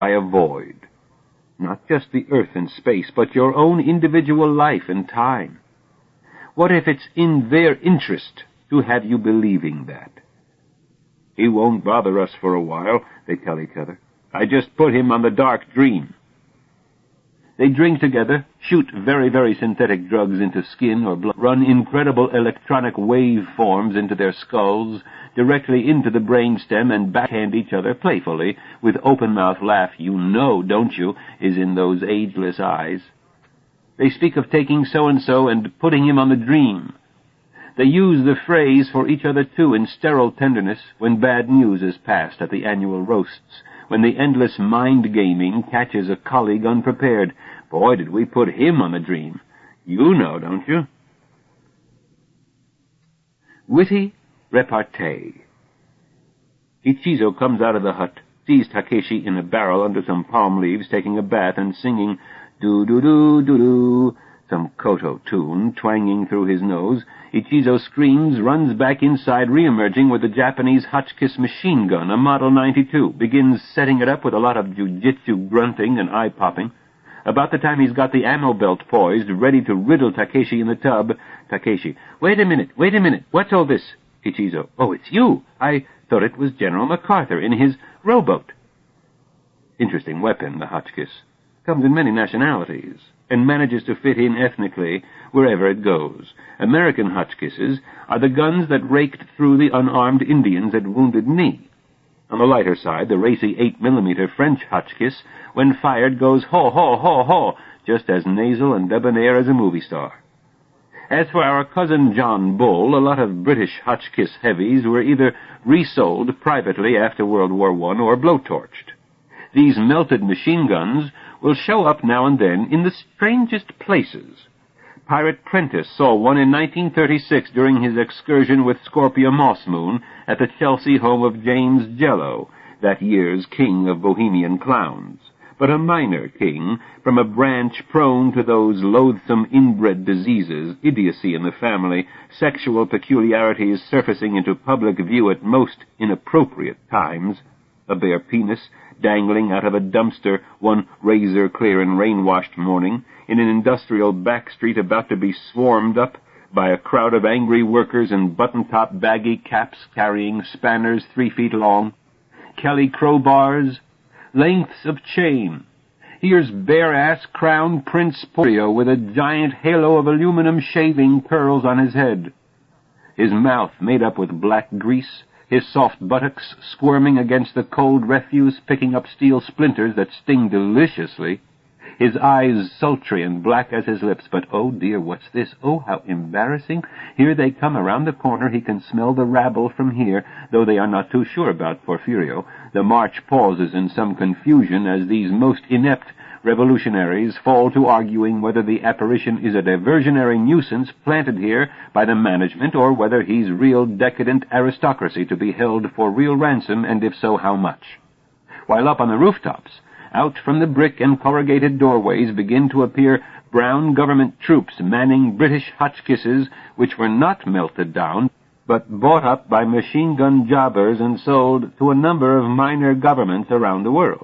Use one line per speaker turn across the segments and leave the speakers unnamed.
by a void. Not just the earth and space, but your own individual life and time. What if it's in their interest to have you believing that? He won't bother us for a while, they tell each other. I just put him on the dark dream. They drink together, shoot very, very synthetic drugs into skin or blood, run incredible electronic waveforms into their skulls, directly into the brainstem, and backhand each other playfully, with open-mouth laugh, you know, don't you, is in those ageless eyes. They speak of taking so-and-so and putting him on the dream. They use the phrase for each other, too, in sterile tenderness, when bad news is passed at the annual roasts, when the endless mind-gaming catches a colleague unprepared. Boy, did we put him on the dream. You know, don't you? Witty repartee. Ichizo comes out of the hut, sees Takeshi in a barrel under some palm leaves taking a bath and singing do-do-do-do-do, some koto tune twanging through his nose. Ichizo screams, runs back inside, re-emerging with a Japanese Hotchkiss machine gun, a Model 92, begins setting it up with a lot of jiu-jitsu grunting and eye-popping. About the time he's got the ammo belt poised, ready to riddle Takeshi in the tub, Takeshi, wait a minute, what's all this? Ichizo, oh, it's you. I thought it was General MacArthur in his rowboat. Interesting weapon, the Hotchkiss. Comes in many nationalities, and manages to fit in ethnically wherever it goes. American Hotchkisses are the guns that raked through the unarmed Indians at Wounded Knee. On the lighter side, the racy 8mm French Hotchkiss, when fired, goes haw, just as nasal and debonair as a movie star. As for our cousin John Bull, a lot of British Hotchkiss heavies were either resold privately after World War I or blowtorched. These melted machine guns will show up now and then in the strangest places. Pirate Prentice saw one in 1936 during his excursion with Scorpia Mossmoon at the Chelsea home of James Jello, that year's king of Bohemian clowns, but a minor king from a branch prone to those loathsome inbred diseases, idiocy in the family, sexual peculiarities surfacing into public view at most inappropriate times, a bare penis dangling out of a dumpster one razor-clear and rain-washed morning, in an industrial back street about to be swarmed up by a crowd of angry workers in button-top baggy caps carrying spanners 3 feet long, Kelly crowbars, lengths of chain. Here's bare-ass Crown Prince Porfirio with a giant halo of aluminum shaving curls on his head, his mouth made up with black grease, his soft buttocks squirming against the cold refuse, picking up steel splinters that sting deliciously, his eyes sultry and black as his lips. But, oh dear, what's this? Oh, how embarrassing. Here they come around the corner. He can smell the rabble from here, though they are not too sure about Porfirio. The march pauses in some confusion as these most inept revolutionaries fall to arguing whether the apparition is a diversionary nuisance planted here by the management, or whether he's real decadent aristocracy to be held for real ransom, and if so, how much. While up on the rooftops, out from the brick and corrugated doorways begin to appear brown government troops manning British Hotchkisses, which were not melted down, but bought up by machine-gun jobbers and sold to a number of minor governments around the world.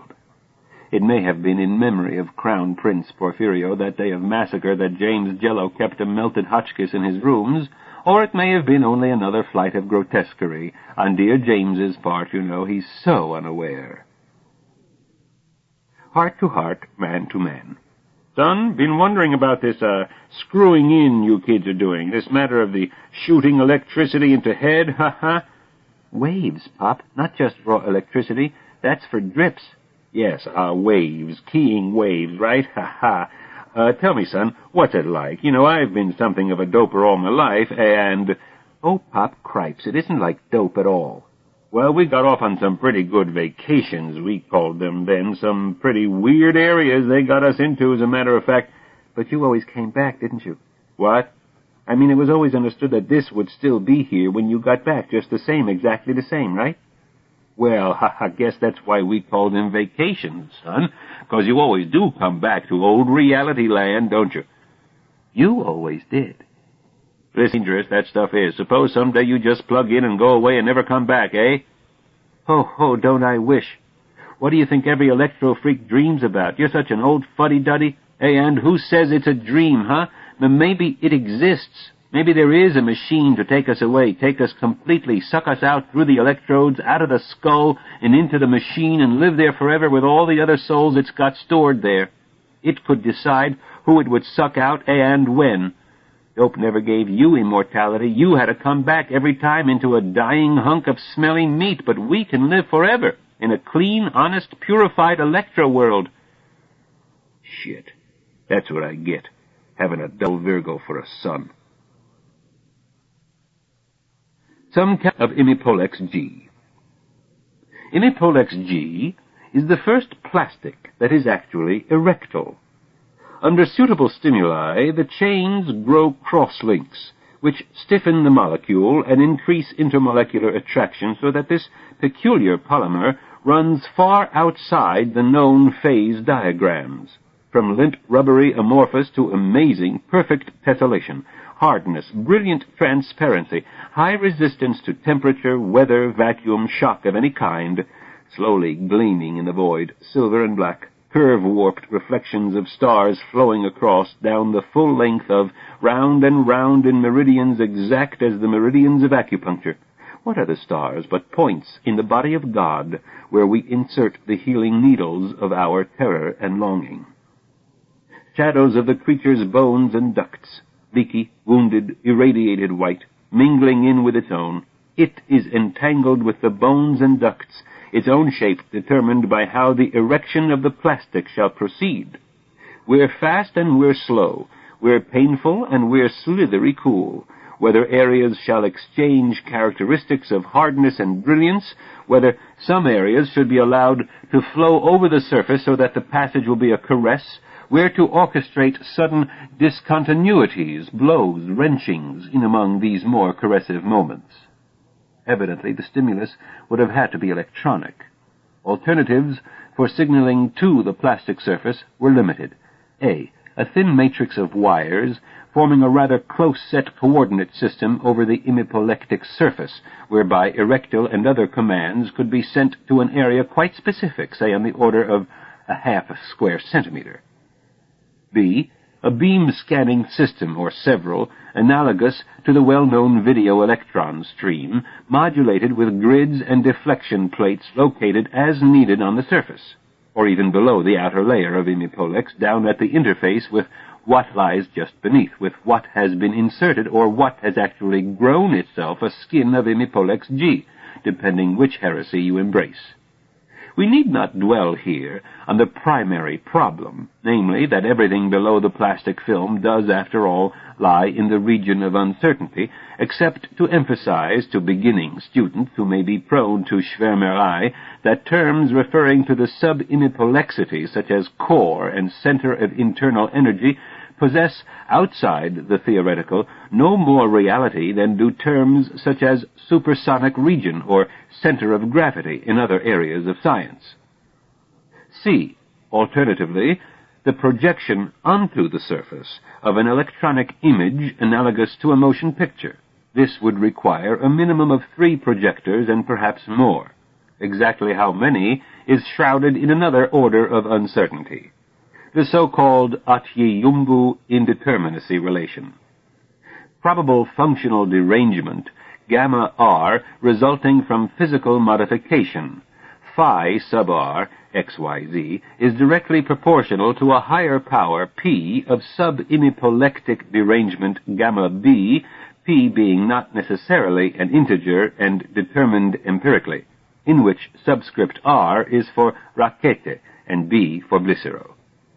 It may have been in memory of Crown Prince Porfirio, that day of massacre, that James Jello kept a melted Hotchkiss in his rooms, or it may have been only another flight of grotesquerie on dear James's part. You know, he's so unaware. Heart to heart, man to man. Son, been wondering about this, screwing in you kids are doing. This matter of the shooting electricity into head, ha. Waves, Pop, not just raw electricity. That's for drips. Yes, waves, keying waves, right? Ha. Tell me, son, what's it like? You know, I've been something of a doper all my life, and... Oh, Pop, cripes, it isn't like dope at all. Well, we got off on some pretty good vacations, we called them then. Some pretty weird areas they got us into, as a matter of fact. But you always came back, didn't you? What? I mean, it was always understood that this would still be here when you got back, just the same, exactly the same, right? Well, I guess that's why we called them vacations, son, 'cause you always do come back to old reality land, don't you? You always did. It's dangerous, that stuff is. Suppose someday you just plug in and go away and never come back, eh? Ho, don't I wish. What do you think every electro-freak dreams about? You're such an old fuddy-duddy. Hey, and who says it's a dream, huh? Maybe it exists. Maybe there is a machine to take us away, take us completely, suck us out through the electrodes, out of the skull, and into the machine, and live there forever with all the other souls it's got stored there. It could decide who it would suck out and when. Dope never gave you immortality. You had to come back every time into a dying hunk of smelly meat, but we can live forever in a clean, honest, purified electro-world. Shit. That's what I get, having a dull Virgo for a son. Some kind of Imipolex G. Imipolex G is the first plastic that is actually erectile. Under suitable stimuli, the chains grow cross-links, which stiffen the molecule and increase intermolecular attraction so that this peculiar polymer runs far outside the known phase diagrams, from limp, rubbery amorphous to amazing, perfect tessellation, hardness, brilliant transparency, high resistance to temperature, weather, vacuum, shock of any kind, slowly gleaming in the void, silver and black, curve-warped reflections of stars flowing across down the full length of round and round in meridians exact as the meridians of acupuncture. What are the stars but points in the body of God where we insert the healing needles of our terror and longing? Shadows of the creature's bones and ducts, leaky, wounded, irradiated white, mingling in with its own. It is entangled with the bones and ducts, its own shape determined by how the erection of the plastic shall proceed. We're fast and we're slow, we're painful and we're slithery cool, whether areas shall exchange characteristics of hardness and brilliance, whether some areas should be allowed to flow over the surface so that the passage will be a caress, we're to orchestrate sudden discontinuities, blows, wrenchings in among these more caressive moments. Evidently, the stimulus would have had to be electronic. Alternatives for signaling to the plastic surface were limited. A thin matrix of wires forming a rather close-set coordinate system over the imipolectic surface, whereby erectile and other commands could be sent to an area quite specific, say on the order of a half a square centimeter. B, a beam-scanning system, or several, analogous to the well-known video electron stream, modulated with grids and deflection plates located as needed on the surface, or even below the outer layer of imipolex, down at the interface with what lies just beneath, with what has been inserted, or what has actually grown itself a skin of imipolex G, depending which heresy you embrace. We need not dwell here on the primary problem, namely that everything below the plastic film does, after all, lie in the region of uncertainty, except to emphasize to beginning students who may be prone to schwärmerei that terms referring to the sub-imipolexity, such as core and center of internal energy, possess, outside the theoretical, no more reality than do terms such as supersonic region or center of gravity in other areas of science. C. Alternatively, the projection onto the surface of an electronic image analogous to a motion picture. This would require a minimum of 3 projectors and perhaps more. Exactly how many is shrouded in another order of uncertainty. The so-called Atyeyumbu indeterminacy relation. Probable functional derangement, gamma R, resulting from physical modification, phi sub R, XYZ, is directly proportional to a higher power P of sub-imipolectic derangement gamma B, P being not necessarily an integer and determined empirically, in which subscript R is for Rackete and B for Blicero.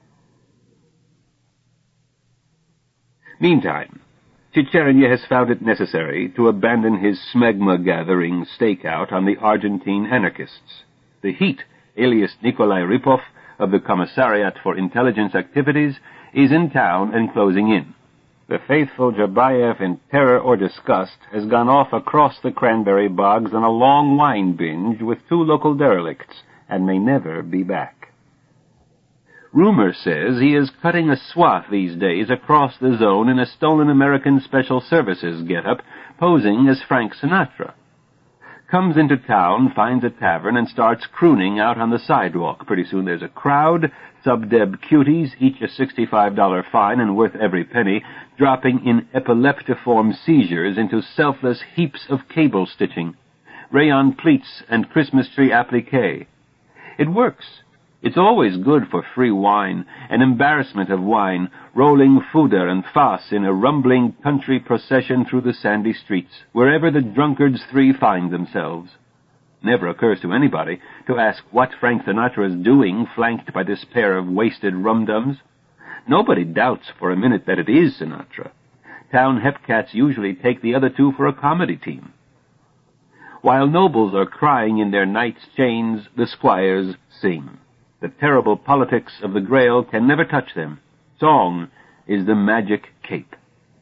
Meantime, Cicerone has found it necessary to abandon his smegma-gathering stakeout on the Argentine anarchists. The Heat, alias Nikolai Ripov, of the Commissariat for Intelligence Activities, is in town and closing in. The faithful Jabayev, in terror or disgust, has gone off across the cranberry bogs on a long wine binge with 2 local derelicts, and may never be back. Rumor says he is cutting a swath these days across the zone in a stolen American Special Services get-up, posing as Frank Sinatra. comes into town, finds a tavern, and starts crooning out on the sidewalk. Pretty soon there's a crowd, sub-deb cuties, each a $65 fine and worth every penny, dropping in epileptiform seizures into selfless heaps of cable stitching, rayon pleats, and Christmas tree applique. It works. It's always good for free wine, an embarrassment of wine, rolling foeder and fas in a rumbling country procession through the sandy streets, wherever the drunkards three find themselves. Never occurs to anybody to ask what Frank Sinatra is doing, flanked by this pair of wasted rum-dums. Nobody doubts for a minute that it is Sinatra. Town hepcats usually take the other two for a comedy team. While nobles are crying in their knights' chains, the squires sing. The terrible politics of the Grail can never touch them. Song is the magic cape.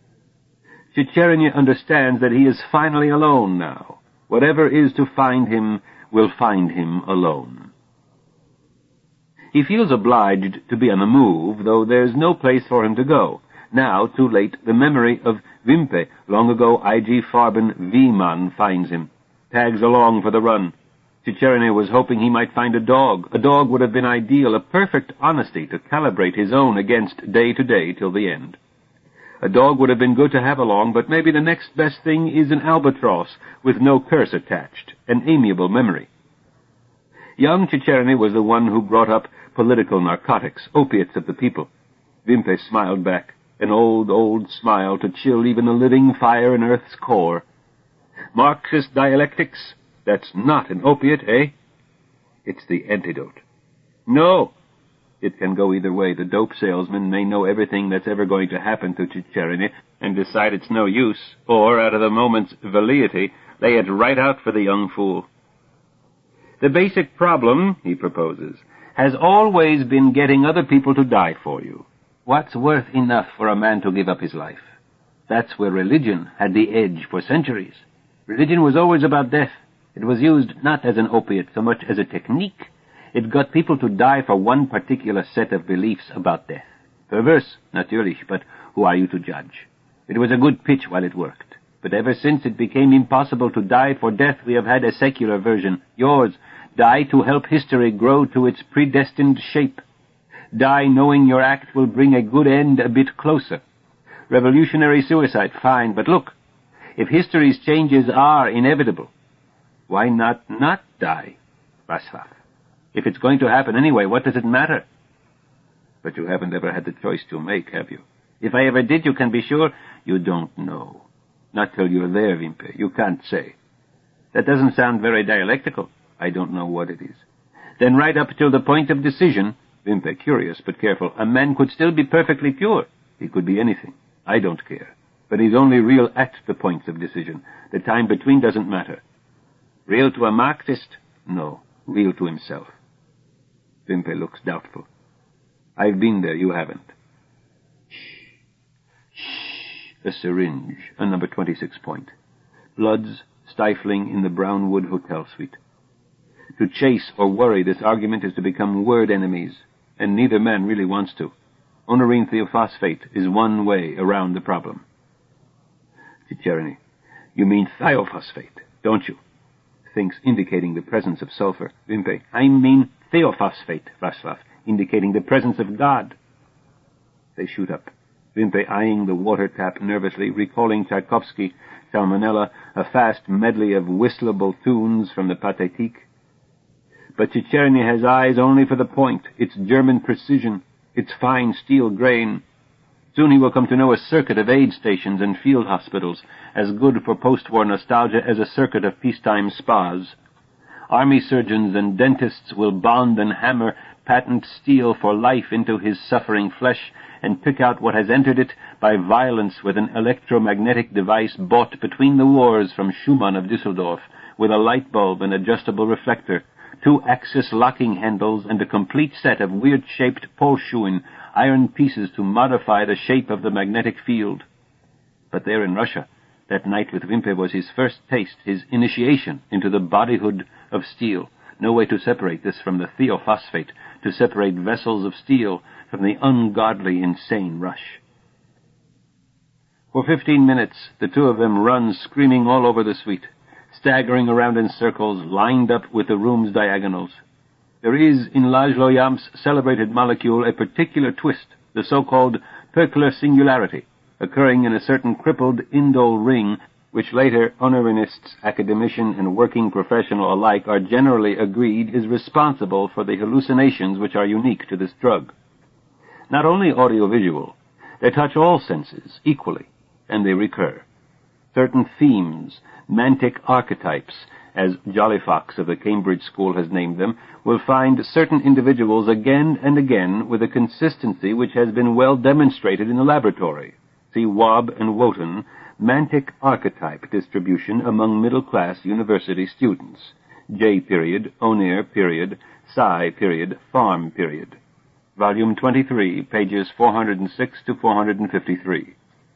Cicerone understands that he is finally alone now. Whatever is to find him will find him alone. He feels obliged to be on the move, though there's no place for him to go. Now, too late, the memory of Wimpe, long ago IG Farben V-Man, finds him. Tags along for the run. Cicerone was hoping he might find a dog. A dog would have been ideal, a perfect honesty to calibrate his own against day to day till the end. A dog would have been good to have along, but maybe the next best thing is an albatross with no curse attached, an amiable memory. Young Cicerone was the one who brought up political narcotics, opiates of the people. Wimpe smiled back, an old smile to chill even the living fire in Earth's core. Marxist dialectics? That's not an opiate, eh? It's the antidote. No! It can go either way. The dope salesman may know everything that's ever going to happen to Cicerone and decide it's no use, or, out of the moment's velleity, lay it right out for the young fool. The basic problem, he proposes, has always been getting other people to die for you. What's worth enough for a man to give up his life? That's where religion had the edge for centuries. Religion was always about death. It was used not as an opiate so much as a technique. It got people to die for one particular set of beliefs about death. Perverse, natürlich, but who are you to judge? It was a good pitch while it worked. But ever since it became impossible to die for death, we have had a secular version. Yours. Die to help history grow to its predestined shape. Die knowing your act will bring a good end a bit closer. Revolutionary suicide, fine, but look, if history's changes are inevitable, why not die, Václav? If it's going to happen anyway, what does it matter? But you haven't ever had the choice to make, have you? If I ever did, you can be sure you don't know. Not till you're there, Wimpe. You can't say. That doesn't sound very dialectical. I don't know what it is. Then right up till the point of decision, Wimpe, curious but careful, a man could still be perfectly pure. He could be anything. I don't care. But he's only real at the points of decision. The time between doesn't matter. Real to a Marxist? No. Real to himself. Wimpe looks doubtful. I've been there, you haven't. Shh. A syringe, a number 26 point. Bloods stifling in the Brownwood Hotel suite. To chase or worry this argument is to become word enemies, and neither man really wants to. Onorine thiophosphate is one way around the problem. Cicerone, you mean thiophosphate, don't you? Thinks, indicating the presence of sulfur. Wimpe, I mean theophosphate, Václav, indicating the presence of God. They shoot up. Wimpe eyeing the water tap nervously, recalling Tchaikovsky, Salmonella, a fast medley of whistleable tunes from the Pathétique. But Cicerone has eyes only for the point, its German precision, its fine steel grain. Soon he will come to know a circuit of aid stations and field hospitals, as good for post-war nostalgia as a circuit of peacetime spas. Army surgeons and dentists will bond and hammer patent steel for life into his suffering flesh and pick out what has entered it by violence with an electromagnetic device bought between the wars from Schumann of Düsseldorf, with a light bulb and adjustable reflector, 2-axis locking handles, and a complete set of weird-shaped Polschuhen, iron pieces to modify the shape of the magnetic field. But there in Russia, that night with Wimpe was his first taste, his initiation into the bodyhood of steel. No way to separate this from the theophosphate, to separate vessels of steel from the ungodly, insane rush. For 15 minutes, the two of them run screaming all over the suite. staggering around in circles, lined up with the room's diagonals. There is, in Lajloyam's celebrated molecule, a particular twist, the so-called Pöckler singularity, occurring in a certain crippled indole ring, which later honorinists, academician, and working professional alike are generally agreed is responsible for the hallucinations which are unique to this drug. Not only audiovisual, they touch all senses equally, and they recur. Certain themes, mantic archetypes, as Jolly Fox of the Cambridge School has named them, will find certain individuals again and again with a consistency which has been well demonstrated in the laboratory. See Wabb and Wotan, Mantic Archetype Distribution Among Middle-Class University Students. J. O'Neill, Sci. Farm. Volume 23, pages 406 to 453.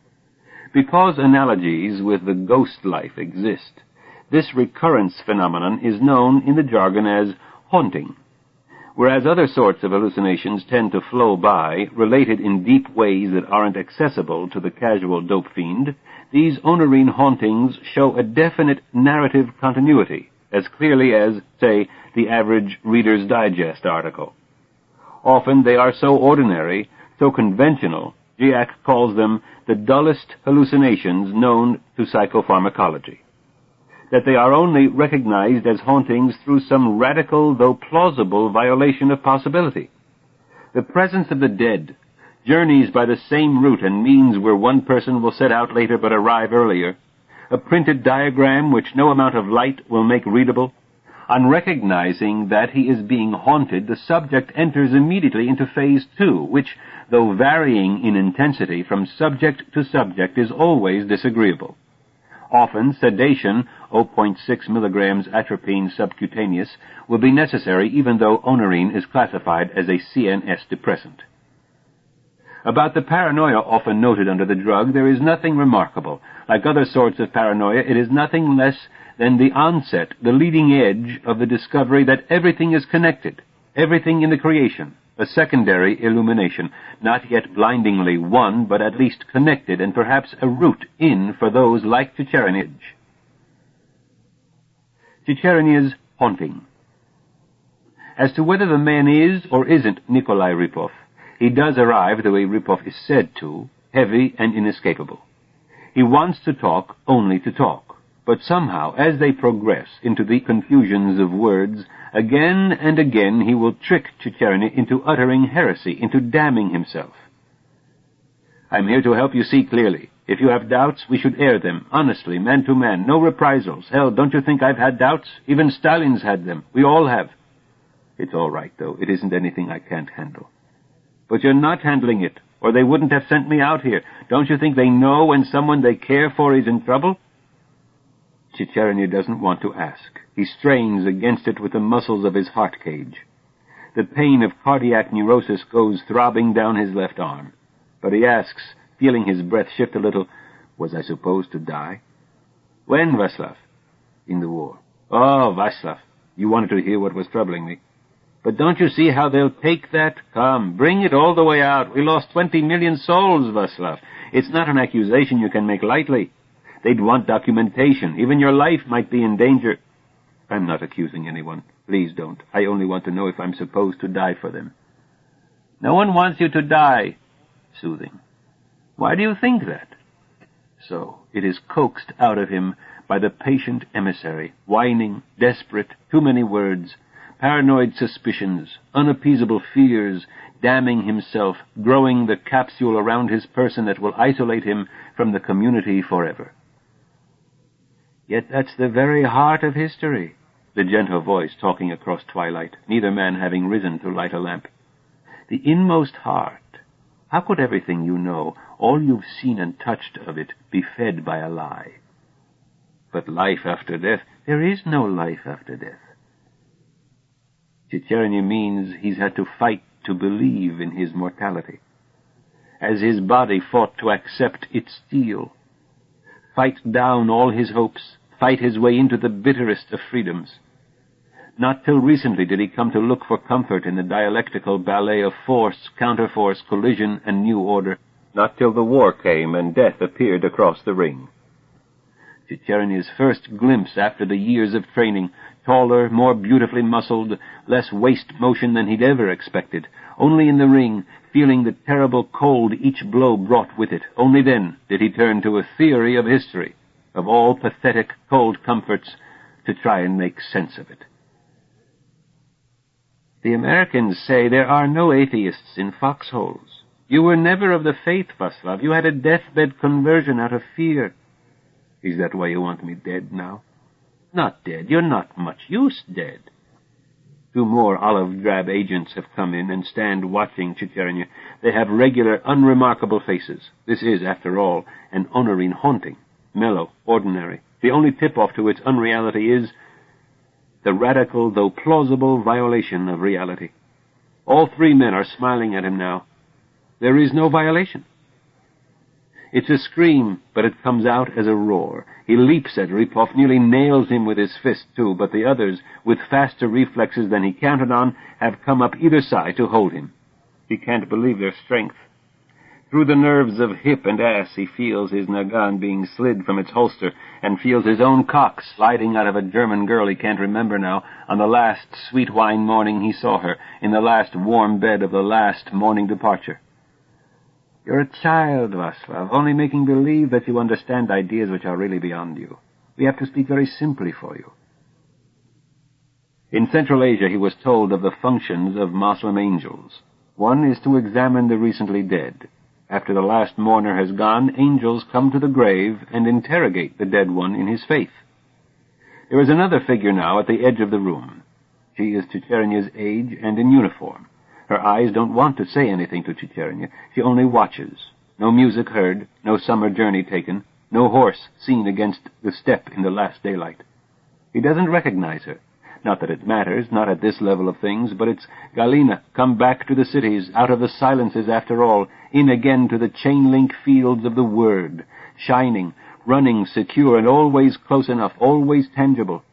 Because analogies with the ghost life exist, this recurrence phenomenon is known in the jargon as haunting. Whereas other sorts of hallucinations tend to flow by, related in deep ways that aren't accessible to the casual dope fiend, these onorine hauntings show a definite narrative continuity, as clearly as, say, the average Reader's Digest article. Often they are so ordinary, so conventional, Giac calls them the dullest hallucinations known to psychopharmacology. That they are only recognized as hauntings through some radical, though plausible, violation of possibility. The presence of the dead, journeys by the same route and means where one person will set out later but arrive earlier, a printed diagram which no amount of light will make readable. On recognizing that he is being haunted, the subject enters immediately into phase 2, which, though varying in intensity from subject to subject, is always disagreeable. Often, sedation, 0.6 milligrams atropine subcutaneous, will be necessary even though onorine is classified as a CNS depressant. About the paranoia often noted under the drug, there is nothing remarkable. Like other sorts of paranoia, it is nothing less than the onset, the leading edge of the discovery that everything is connected, everything in the creation, a secondary illumination, not yet blindingly one, but at least connected, and perhaps a route in for those like Cicerenij. Cicerenij's haunting. As to whether the man is or isn't Nikolai Ripov, he does arrive the way Ripov is said to, heavy and inescapable. He wants to talk only to talk, but somehow, as they progress into the confusions of words, again and again he will trick Cicerenij into uttering heresy, into damning himself. I'm here to help you see clearly. If you have doubts, we should air them, honestly, man to man, no reprisals. Hell, don't you think I've had doubts? Even Stalin's had them. We all have. It's all right, though. It isn't anything I can't handle. But you're not handling it, or they wouldn't have sent me out here. Don't you think they know when someone they care for is in trouble? Cicerenij doesn't want to ask. He strains against it with the muscles of his heart cage. The pain of cardiac neurosis goes throbbing down his left arm. But he asks, feeling his breath shift a little, was I supposed to die? When, Václav? In the war. Oh, Václav, you wanted to hear what was troubling me. But don't you see how they'll take that? Come, bring it all the way out. We lost 20 million souls, Václav. It's not an accusation you can make lightly. They'd want documentation. Even your life might be in danger. I'm not accusing anyone. Please don't. I only want to know if I'm supposed to die for them. No one wants you to die. Soothing. Why do you think that? So it is coaxed out of him by the patient emissary, whining, desperate, too many words, paranoid suspicions, unappeasable fears, damning himself, growing the capsule around his person that will isolate him from the community forever. Yet that's the very heart of history, the gentle voice talking across twilight, neither man having risen to light a lamp. The inmost heart. How could everything you know, all you've seen and touched of it, be fed by a lie? But life after death, there is no life after death. Cicerenij means he's had to fight to believe in his mortality, as his body fought to accept its steel, fight down all his hopes, fight his way into the bitterest of freedoms. Not till recently did he come to look for comfort in the dialectical ballet of force, counterforce, collision, and new order. Not till the war came and death appeared across the ring. Chicherenya's first glimpse after the years of training, taller, more beautifully muscled, less waist motion than he'd ever expected. Only in the ring, feeling the terrible cold each blow brought with it, only then did he turn to a theory of history, of all pathetic cold comforts, to try and make sense of it. The Americans say there are no atheists in foxholes. You were never of the faith, Vaslav. You had a deathbed conversion out of fear. Is that why you want me dead now? Not dead. You're not much use dead. 2 more olive-drab agents have come in and stand watching Chicherenya. They have regular, unremarkable faces. This is, after all, an Honorine haunting, mellow, ordinary. The only tip-off to its unreality is the radical, though plausible, violation of reality. All 3 men are smiling at him now. There is no violation. It's a scream, but it comes out as a roar. He leaps at Ripov, nearly nails him with his fist, too, but the others, with faster reflexes than he counted on, have come up either side to hold him. He can't believe their strength. Through the nerves of hip and ass, he feels his nagan being slid from its holster, and feels his own cock sliding out of a German girl he can't remember now, on the last sweet wine morning he saw her, in the last warm bed of the last morning departure. You're a child, Vaslav, only making believe that you understand ideas which are really beyond you. We have to speak very simply for you. In Central Asia he was told of the functions of Moslem angels. One is to examine the recently dead. After the last mourner has gone, angels come to the grave and interrogate the dead one in his faith. There is another figure now at the edge of the room. She is Chicherenya's age and in uniform. Her eyes don't want to say anything to Chicherenya. She only watches. No music heard, no summer journey taken, no horse seen against the steppe in the last daylight. He doesn't recognize her. Not that it matters, not at this level of things, but it's Galina, come back to the cities, out of the silences after all, in again to the chain-link fields of the Word, shining, running, secure, and always close enough, always tangible.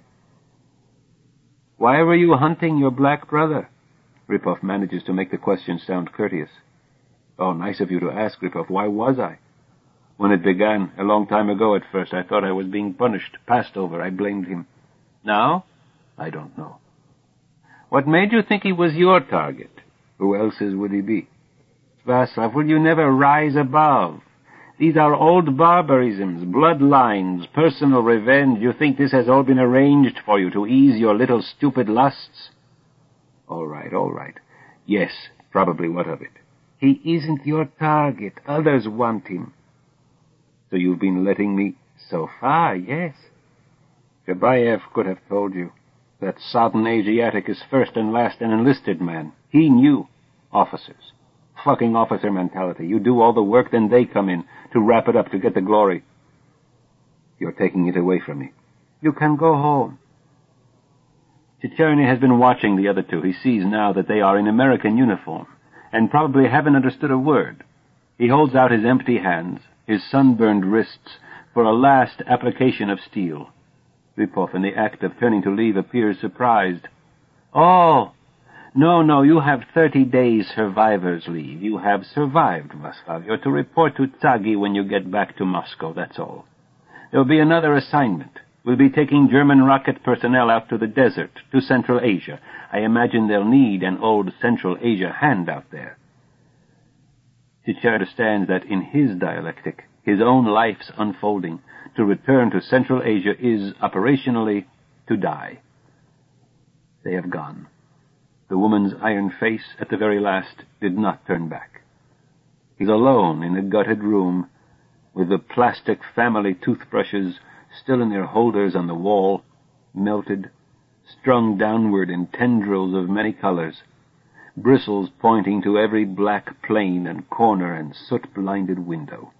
Why were you hunting your black brother? Ripov manages to make the question sound courteous. Oh, nice of you to ask, Ripov. Why was I? When it began, a long time ago at first, I thought I was being punished, passed over. I blamed him. Now? I don't know. What made you think he was your target? Who else's would he be? Vaslav, will you never rise above? These are old barbarisms, bloodlines, personal revenge. You think this has all been arranged for you to ease your little stupid lusts? All right. Yes, probably what of it? He isn't your target. Others want him. So you've been letting me... So far, yes. Gabayev could have told you. That sodden Asiatic is first and last an enlisted man. He knew. Officers. Fucking officer mentality. You do all the work, then they come in to wrap it up to get the glory. You're taking it away from me. You can go home. Chicherenya has been watching the other 2. He sees now that they are in American uniform, and probably haven't understood a word. He holds out his empty hands, his sunburned wrists, for a last application of steel. Ripov, in the act of turning to leave, appears surprised. Oh, no, you have 30 days survivor's leave. You have survived, Vaslav. You're to report to Tsagi when you get back to Moscow, that's all. There'll be another assignment. We'll be taking German rocket personnel out to the desert, to Central Asia. I imagine they'll need an old Central Asia hand out there. Chicher understands that in his dialectic, his own life's unfolding, to return to Central Asia is, operationally, to die. They have gone. The woman's iron face, at the very last, did not turn back. He's alone in a gutted room, with the plastic family toothbrushes still in their holders on the wall, melted, strung downward in tendrils of many colors, bristles pointing to every black plane and corner and soot-blinded window.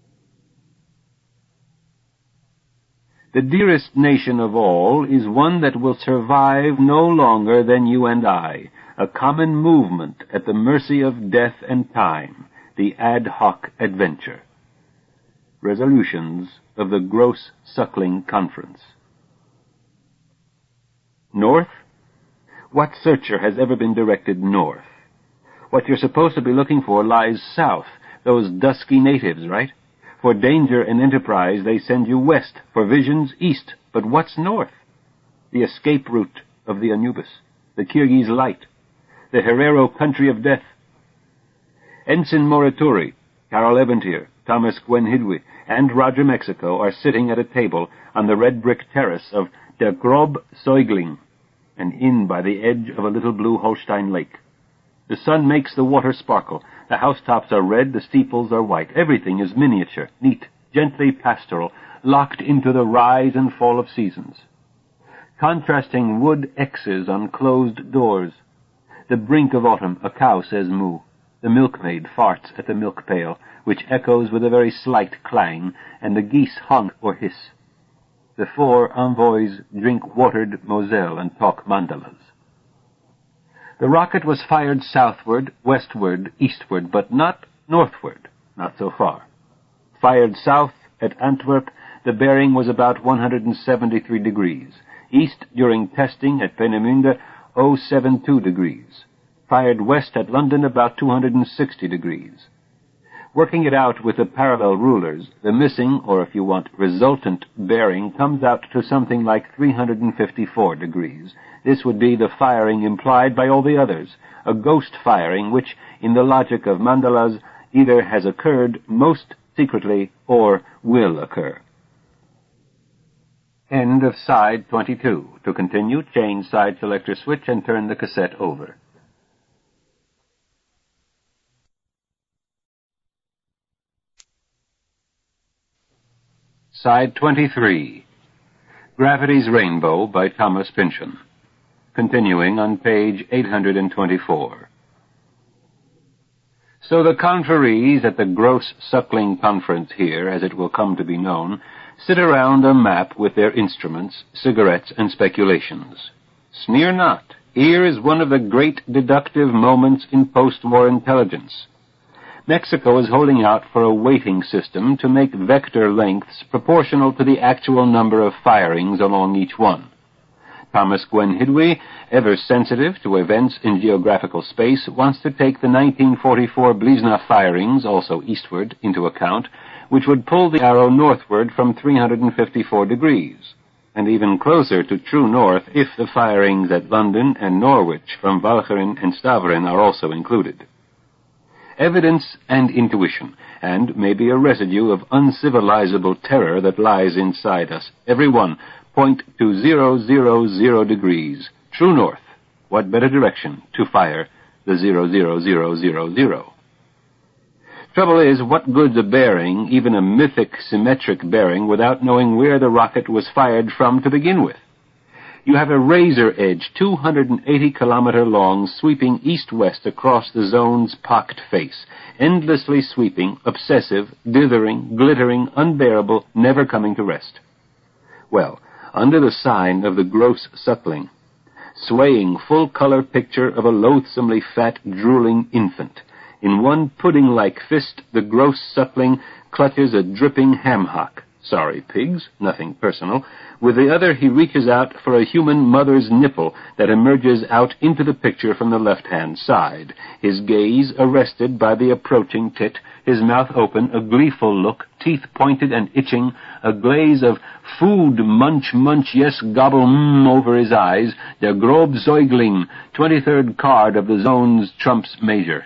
The dearest nation of all is one that will survive no longer than you and I, a common movement at the mercy of death and time, the ad hoc adventure. Resolutions of the Gross Suckling Conference. North? What searcher has ever been directed north? What you're supposed to be looking for lies south, those dusky natives, right? For danger and enterprise they send you west, for visions east. But what's north? The escape route of the Anubis, the Kirghiz Light, the Herero country of death. Ensign Morituri, Karl Eventier, Thomas Gwenhidwe, and Roger Mexico are sitting at a table on the red-brick terrace of Der Grob Säugling, an inn by the edge of a little blue Holstein lake. The sun makes the water sparkle. The housetops are red, the steeples are white. Everything is miniature, neat, gently pastoral, locked into the rise and fall of seasons. Contrasting wood X's on closed doors. The brink of autumn, a cow says moo. The milkmaid farts at the milk pail, which echoes with a very slight clang, and the geese honk or hiss. The four envoys drink watered Moselle and talk mandalas. The rocket was fired southward, westward, eastward, but not northward, not so far. Fired south at Antwerp, the bearing was about 173 degrees. East during testing at Peenemünde, 072 degrees. Fired west at London, about 260 degrees. Working it out with the parallel rulers, the missing, or if you want, resultant bearing comes out to something like 354 degrees. This would be the firing implied by all the others, a ghost firing which, in the logic of mandalas, either has occurred most secretly or will occur. End of side 22. To continue, change side selector switch and turn the cassette over. Side 23. Gravity's Rainbow by Thomas Pynchon. Continuing on page 824. So the conferees at the Gross Suckling Conference here, as it will come to be known, sit around a map with their instruments, cigarettes, and speculations. Sneer not. Here is one of the great deductive moments in post-war intelligence. Mexico is holding out for a weighting system to make vector lengths proportional to the actual number of firings along each one. Thomas Gwenhidwe, ever sensitive to events in geographical space, wants to take the 1944 Blizna firings, also eastward, into account, which would pull the arrow northward from 354 degrees, and even closer to true north if the firings at London and Norwich from Walcheren and Stavren are also included. Evidence and intuition, and maybe a residue of uncivilizable terror that lies inside us. Every one point to 000 degrees. True north. What better direction to fire the 00000? Trouble is, what good's a bearing, even a mythic symmetric bearing, without knowing where the rocket was fired from to begin with? You have a razor edge, 280-kilometer long, sweeping east-west across the zone's pocked face, endlessly sweeping, obsessive, dithering, glittering, unbearable, never coming to rest. Well, under the sign of the Gross Suckling, swaying full-color picture of a loathsomely fat, drooling infant, in one pudding-like fist the Gross Suckling clutches a dripping ham-hock. Sorry, pigs, nothing personal. With the other, he reaches out for a human mother's nipple that emerges out into the picture from the left-hand side, his gaze arrested by the approaching tit, his mouth open, a gleeful look, teeth pointed and itching, a glaze of food munch, yes, gobble, over his eyes, der Grob Säugling, 23rd card of the zone's trumps major.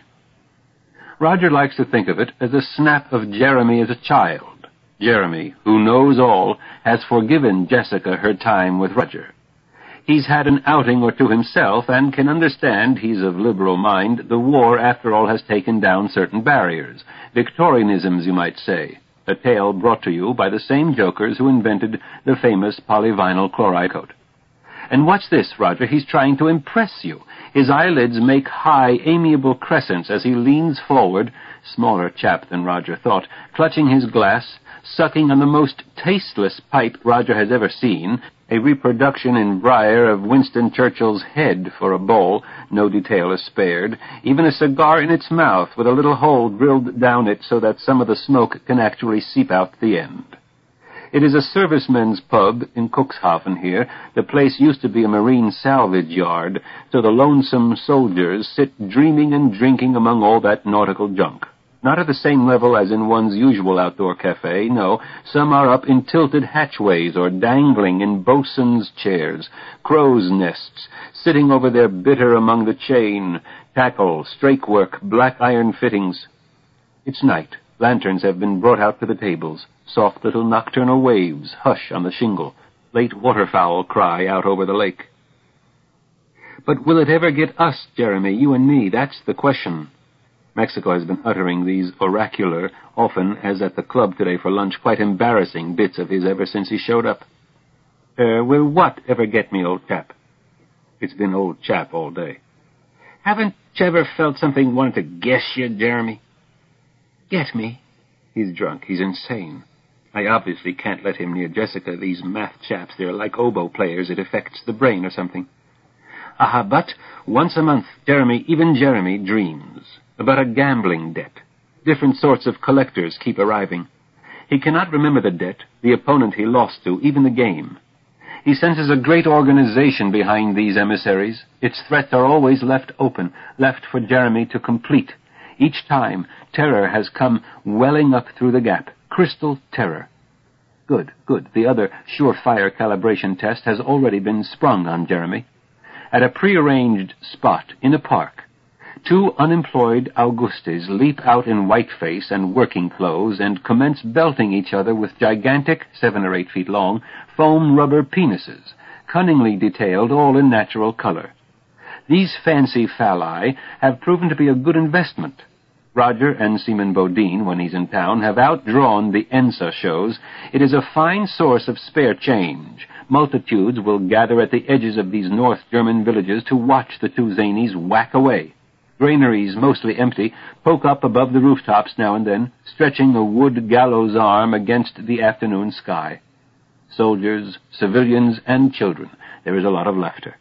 Roger likes to think of it as a snap of Jeremy as a child. Jeremy, who knows all, has forgiven Jessica her time with Roger. He's had an outing or two himself, and can understand, he's of liberal mind, the war, after all, has taken down certain barriers. Victorianisms, you might say. A tale brought to you by the same jokers who invented the famous polyvinyl chloride coat. And watch this, Roger, he's trying to impress you. His eyelids make high, amiable crescents as he leans forward, smaller chap than Roger thought, clutching his glass, sucking on the most tasteless pipe Roger has ever seen, a reproduction in briar of Winston Churchill's head for a bowl, no detail is spared, even a cigar in its mouth with a little hole drilled down it so that some of the smoke can actually seep out the end. It is a servicemen's pub in Cuxhaven here. The place used to be a marine salvage yard, so the lonesome soldiers sit dreaming and drinking among all that nautical junk. Not at the same level as in one's usual outdoor cafe, no. Some are up in tilted hatchways or dangling in bosun's chairs, crow's nests, sitting over their bitter among the chain, tackle, strakework, black iron fittings. It's night. Lanterns have been brought out to the tables. Soft little nocturnal waves hush on the shingle. Late waterfowl cry out over the lake. But will it ever get us, Jeremy, you and me? That's the question. Mexico has been uttering these oracular, often, as at the club today for lunch, quite embarrassing bits of his ever since he showed up. Will what ever get me, old chap? It's been old chap all day. Haven't you ever felt something wanted to guess you, Jeremy? Get me? He's drunk. He's insane. I obviously can't let him near Jessica. These math chaps, they're like oboe players. It affects the brain or something. Aha, but once a month, even Jeremy dreams about a gambling debt. Different sorts of collectors keep arriving. He cannot remember the debt, the opponent he lost to, even the game. He senses a great organization behind these emissaries. Its threats are always left open, left for Jeremy to complete. Each time, terror has come welling up through the gap. Crystal terror. Good. The other surefire calibration test has already been sprung on Jeremy. At a prearranged spot in a park, 2 unemployed Augustes leap out in whiteface and working clothes and commence belting each other with gigantic, 7 or 8 feet long, foam rubber penises, cunningly detailed, all in natural color. These fancy phalli have proven to be a good investment. Roger and Seaman Bodine, when he's in town, have outdrawn the ENSA shows. It is a fine source of spare change. Multitudes will gather at the edges of these North German villages to watch the 2 zanies whack away. Granaries, mostly empty, poke up above the rooftops now and then, stretching a wood gallows arm against the afternoon sky. Soldiers, civilians, and children. There is a lot of laughter.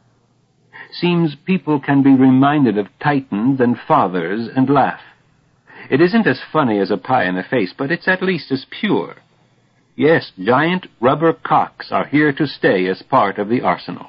Seems people can be reminded of Titans and fathers and laugh. It isn't as funny as a pie in the face, but it's at least as pure. Yes, giant rubber cocks are here to stay as part of the arsenal.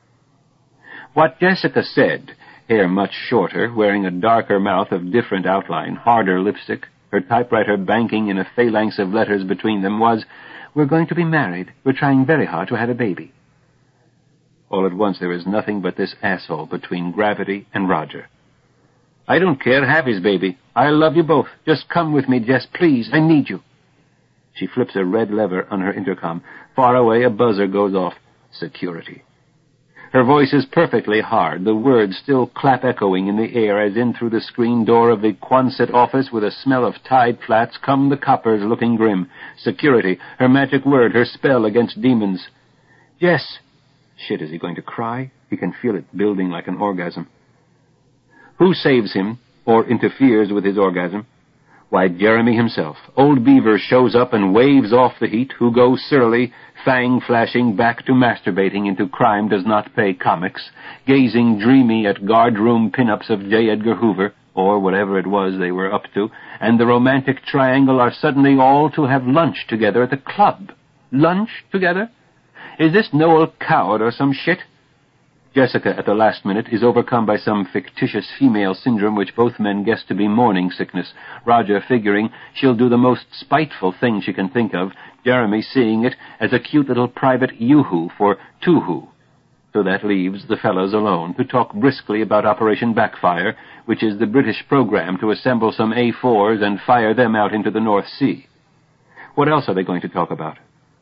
What Jessica said, hair much shorter, wearing a darker mouth of different outline, harder lipstick, her typewriter banking in a phalanx of letters between them, was, "We're going to be married. We're trying very hard to have a baby." All at once there is nothing but this asshole between Gravity and Roger. "I don't care, have his baby. I love you both. Just come with me, Jess, please. I need you." She flips a red lever on her intercom. Far away, a buzzer goes off. Security. Her voice is perfectly hard, the words still clap-echoing in the air as in through the screen door of the Quonset office with a smell of Tide Flats come the coppers looking grim. Security, her magic word, her spell against demons. "Jess." Shit, is he going to cry? He can feel it building like an orgasm. Who saves him, or interferes with his orgasm? Why, Jeremy himself. Old Beaver shows up and waves off the heat, who goes surly, fang-flashing back to masturbating into Crime Does Not Pay comics, gazing dreamy at guardroom pin-ups of J. Edgar Hoover, or whatever it was they were up to, and the romantic triangle are suddenly all to have lunch together at the club. Lunch together? Is this Noel Coward or some shit? Jessica, at the last minute, is overcome by some fictitious female syndrome which both men guess to be morning sickness, Roger figuring she'll do the most spiteful thing she can think of, Jeremy seeing it as a cute little private yoo-hoo for two-hoo. So that leaves the fellows alone to talk briskly about Operation Backfire, which is the British program to assemble some A4s and fire them out into the North Sea. What else are they going to talk about?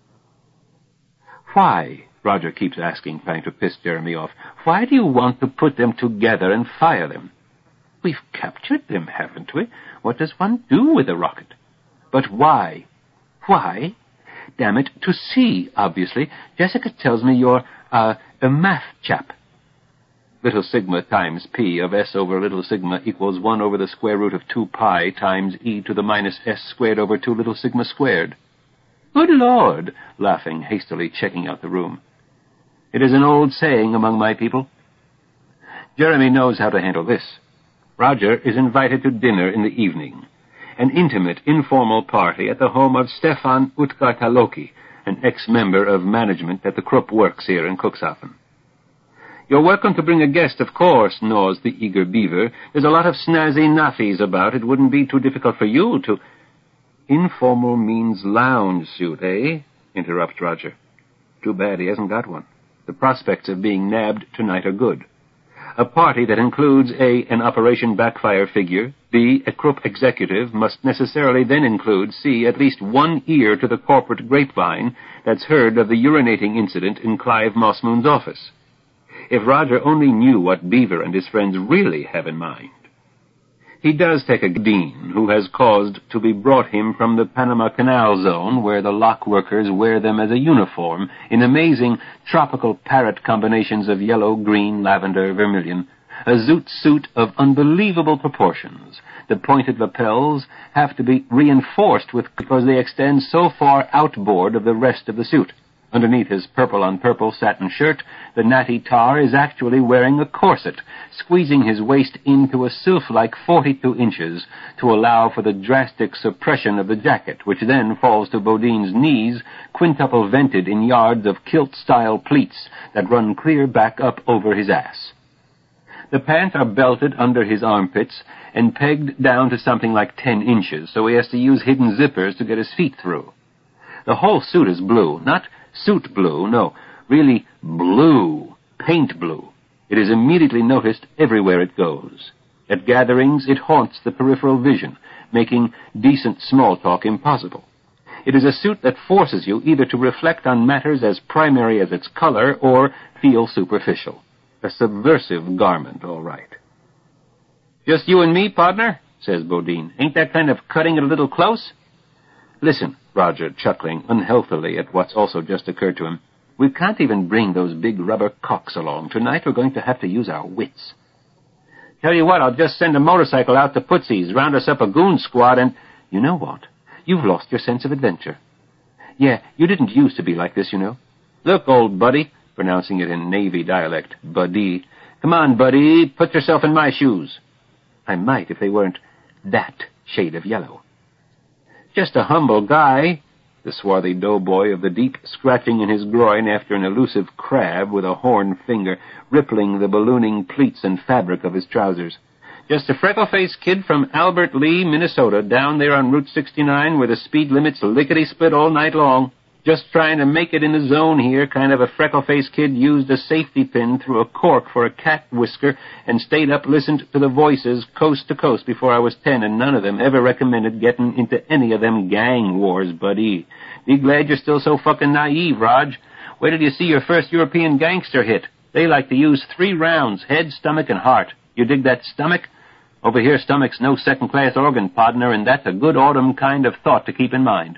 Why, Roger keeps asking, trying to piss Jeremy off, why do you want to put them together and fire them? We've captured them, haven't we? What does one do with a rocket? But why? Why? Damn it, to see, obviously. Jessica tells me you're, a math chap. Little sigma times p of s over little sigma equals 1 over the square root of 2 pi times e to the minus s squared over 2 little sigma squared. Good Lord, laughing, hastily checking out the room. It is an old saying among my people. Jeremy knows how to handle this. Roger is invited to dinner in the evening, an intimate, informal party at the home of Stefan Utgartaloki, an ex-member of management at the Krupp Works here in Cuxhaven. You're welcome to bring a guest, of course, gnaws the eager beaver. There's a lot of snazzy naffies about. It wouldn't be too difficult for you to... Informal means lounge suit, eh? Interrupts Roger. Too bad he hasn't got one. The prospects of being nabbed tonight are good. A party that includes A, an Operation Backfire figure, B, a Krupp executive, must necessarily then include, C, at least one ear to the corporate grapevine that's heard of the urinating incident in Clive Mossmoon's office. If Roger only knew what Beaver and his friends really have in mind. He does take a dean who has caused to be brought him from the Panama Canal zone, where the lock workers wear them as a uniform in amazing tropical parrot combinations of yellow, green, lavender, vermilion, a zoot suit of unbelievable proportions. The pointed lapels have to be reinforced because they extend so far outboard of the rest of the suit. Underneath his purple-on-purple satin shirt, the natty tar is actually wearing a corset, squeezing his waist into a sylph-like 42 inches to allow for the drastic suppression of the jacket, which then falls to Bodine's knees, quintuple-vented in yards of kilt-style pleats that run clear back up over his ass. The pants are belted under his armpits and pegged down to something like 10 inches, so he has to use hidden zippers to get his feet through. The whole suit is blue, not suit blue, no, really blue, paint blue. It is immediately noticed everywhere it goes. At gatherings, it haunts the peripheral vision, making decent small talk impossible. It is a suit that forces you either to reflect on matters as primary as its color or feel superficial. A subversive garment, all right. "Just you and me, partner?" says Bodine. "Ain't that kind of cutting it a little close?" "Listen," Roger, chuckling unhealthily at what's also just occurred to him, "we can't even bring those big rubber cocks along. Tonight we're going to have to use our wits." "Tell you what, I'll just send a motorcycle out to Putsy's, round us up a goon squad, and—" "You know what? You've lost your sense of adventure. Yeah, you didn't used to be like this, you know. Look, old buddy," pronouncing it in Navy dialect, buddy. "Come on, buddy, put yourself in my shoes." "I might if they weren't that shade of yellow." "Just a humble guy," the swarthy doughboy of the deep, scratching in his groin after an elusive crab with a horn finger, rippling the ballooning pleats and fabric of his trousers. "Just a freckle-faced kid from Albert Lee, Minnesota, down there on Route 69 where the speed limit's lickety-split all night long. Just trying to make it in the zone here, kind of a freckle-faced kid used a safety pin through a cork for a cat whisker and stayed up listened to the voices coast to coast before I was 10, and none of them ever recommended getting into any of them gang wars, buddy. Be glad you're still so fucking naive, Raj. Wait till you see your first European gangster hit. They like to use 3 rounds, head, stomach, and heart. You dig that stomach? Over here, stomach's no second-class organ, partner, and that's a good autumn kind of thought to keep in mind."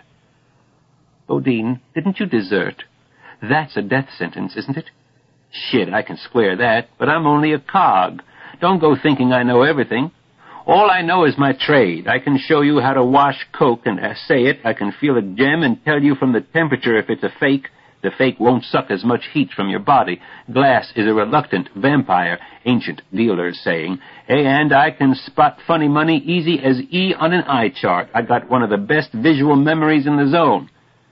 "Bodine, didn't you desert? That's a death sentence, isn't it?" "Shit, I can square that, but I'm only a cog. Don't go thinking I know everything. All I know is my trade. I can show you how to wash coke and assay it. I can feel a gem and tell you from the temperature if it's a fake. The fake won't suck as much heat from your body. Glass is a reluctant vampire, ancient dealers saying. And I can spot funny money easy as E on an eye chart. I got one of the best visual memories in the zone."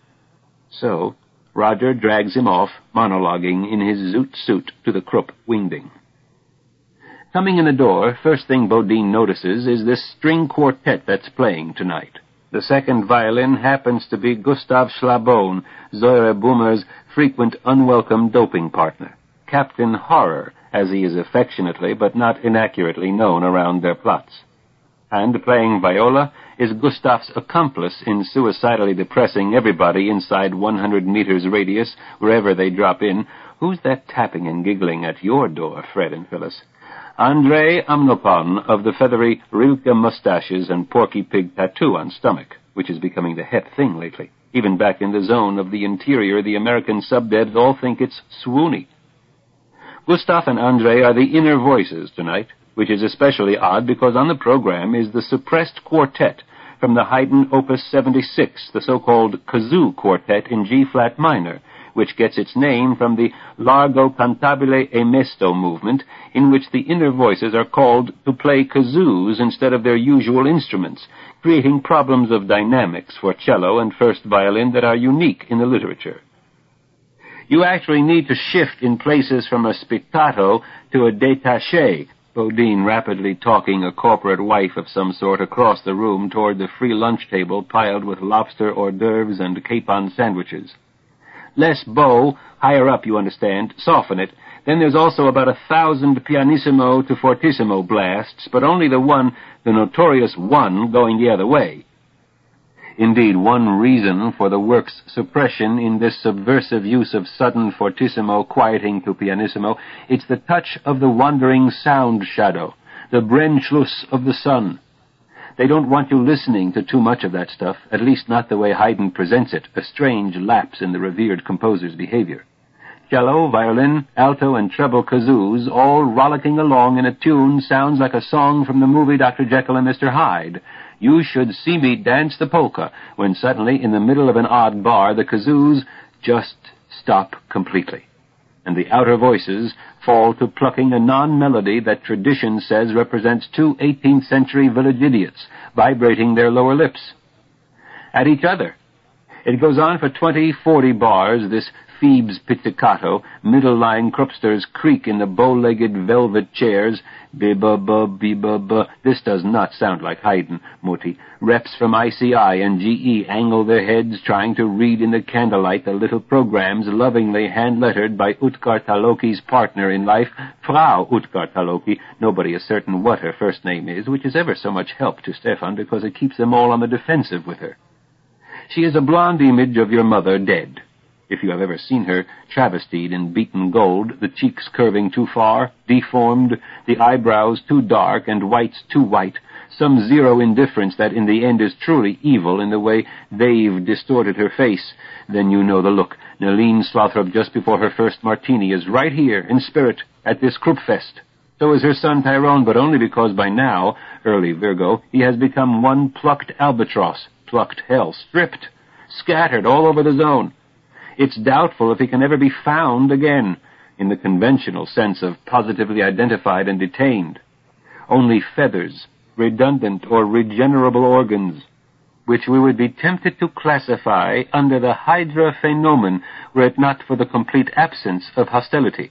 So, Roger drags him off, monologuing in his zoot suit to the Krupp wingding. Coming in the door, first thing Bodine notices is this string quartet that's playing tonight. The second violin happens to be Gustav Schlabone, Zoira Boomer's frequent unwelcome doping partner. Captain Horror, as he is affectionately but not inaccurately known around their plots. And playing viola is Gustav's accomplice in suicidally depressing everybody inside 100 meters radius, wherever they drop in. Who's that tapping and giggling at your door, Fred and Phyllis? Andrei Amnopon of the feathery Rilke mustaches and porky pig tattoo on stomach, which is becoming the hep thing lately. Even back in the zone of the interior, the American sub-devs all think it's swoony. Gustav and Andrei are the inner voices tonight, which is especially odd because on the program is the suppressed quartet from the Haydn Opus 76, the so-called kazoo quartet in G-flat minor, which gets its name from the Largo Cantabile e Mesto movement, in which the inner voices are called to play kazoos instead of their usual instruments, creating problems of dynamics for cello and first violin that are unique in the literature. You actually need to shift in places from a spiccato to a détaché, Bodine rapidly talking a corporate wife of some sort across the room toward the free lunch table piled with lobster hors d'oeuvres and capon sandwiches. Less bow, higher up, you understand, soften it. Then there's also about 1,000 pianissimo to fortissimo blasts, but only the notorious one, going the other way. Indeed, one reason for the work's suppression in this subversive use of sudden fortissimo quieting to pianissimo, it's the touch of the wandering sound shadow, the Brennschluss of the sun. They don't want you listening to too much of that stuff, at least not the way Haydn presents it, a strange lapse in the revered composer's behavior. Cello, violin, alto, and treble kazoos, all rollicking along in a tune, sounds like a song from the movie Dr. Jekyll and Mr. Hyde. You should see me dance the polka, when suddenly, in the middle of an odd bar, the kazoos just stop completely, and the outer voices fall to plucking a non-melody that tradition says represents two 18th century village idiots, vibrating their lower lips at each other. It goes on for 20, 40 bars, this Phoebe's pizzicato, middle-line crupsters creak in the bow-legged velvet chairs. Bi-ba-ba, bi-ba-ba. This does not sound like Haydn, Mutti. Reps from ICI and GE angle their heads, trying to read in the candlelight the little programs lovingly hand-lettered by Utgar Taloki's partner in life, Frau Utgar Taloki. Nobody is certain what her first name is, which is ever so much help to Stefan because it keeps them all on the defensive with her. She is a blonde image of your mother dead. If you have ever seen her travestied in beaten gold, the cheeks curving too far, deformed, the eyebrows too dark and whites too white, some zero indifference that in the end is truly evil in the way they've distorted her face, then you know the look. Nelene Slothrop, just before her first martini, is right here, in spirit, at this Kruppfest. So is her son Tyrone, but only because by now, early Virgo, he has become one plucked albatross, plucked hell, stripped, scattered all over the zone. It's doubtful if he can ever be found again, in the conventional sense of positively identified and detained. Only feathers, redundant or regenerable organs, which we would be tempted to classify under the Hydra phenomenon were it not for the complete absence of hostility.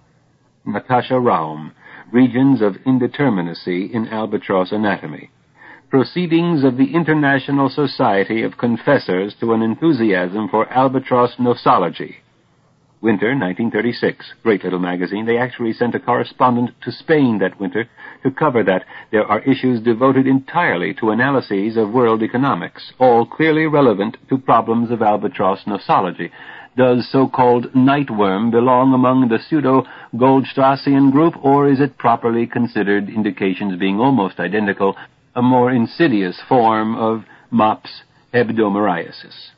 Natasha Raum, Regions of Indeterminacy in Albatross Anatomy. Proceedings of the International Society of Confessors to an Enthusiasm for Albatross Nosology. Winter, 1936. Great little magazine. They actually sent a correspondent to Spain that winter to cover that. There are issues devoted entirely to analyses of world economics, all clearly relevant to problems of albatross nosology. Does so-called nightworm belong among the pseudo-Goldstrassian group, or is it properly considered, indications being almost identical, a more insidious form of MOPS hebdomadaris?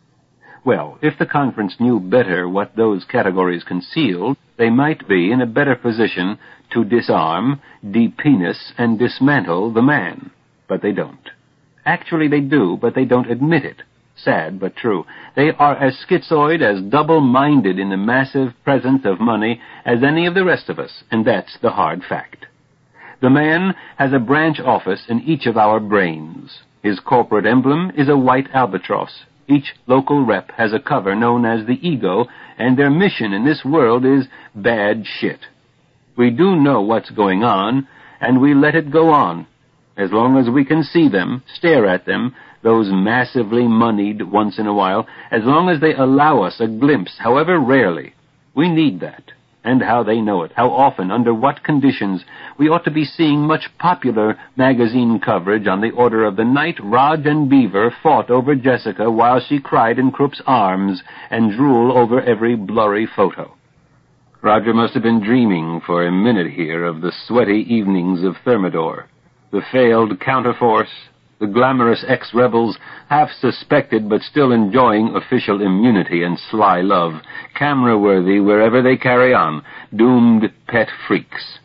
Well, if the conference knew better what those categories concealed, they might be in a better position to disarm, de-penis, and dismantle the man. But they don't. Actually, they do, but they don't admit it. Sad, but true. They are as schizoid, as double-minded in the massive presence of money as any of the rest of us, and that's the hard fact. The man has a branch office in each of our brains. His corporate emblem is a white albatross. Each local rep has a cover known as the ego, and their mission in this world is bad shit. We do know what's going on, and we let it go on. As long as we can see them, stare at them, those massively moneyed once in a while, as long as they allow us a glimpse, however rarely. We need that. And how they know it, how often, under what conditions. We ought to be seeing much popular magazine coverage on the order of the night Rog and Beaver fought over Jessica while she cried in Krupp's arms, and drool over every blurry photo. Roger must have been dreaming for a minute here of the sweaty evenings of Thermidor, the failed counterforce, the glamorous ex-rebels, half suspected but still enjoying official immunity and sly love, camera-worthy wherever they carry on, doomed pet freaks.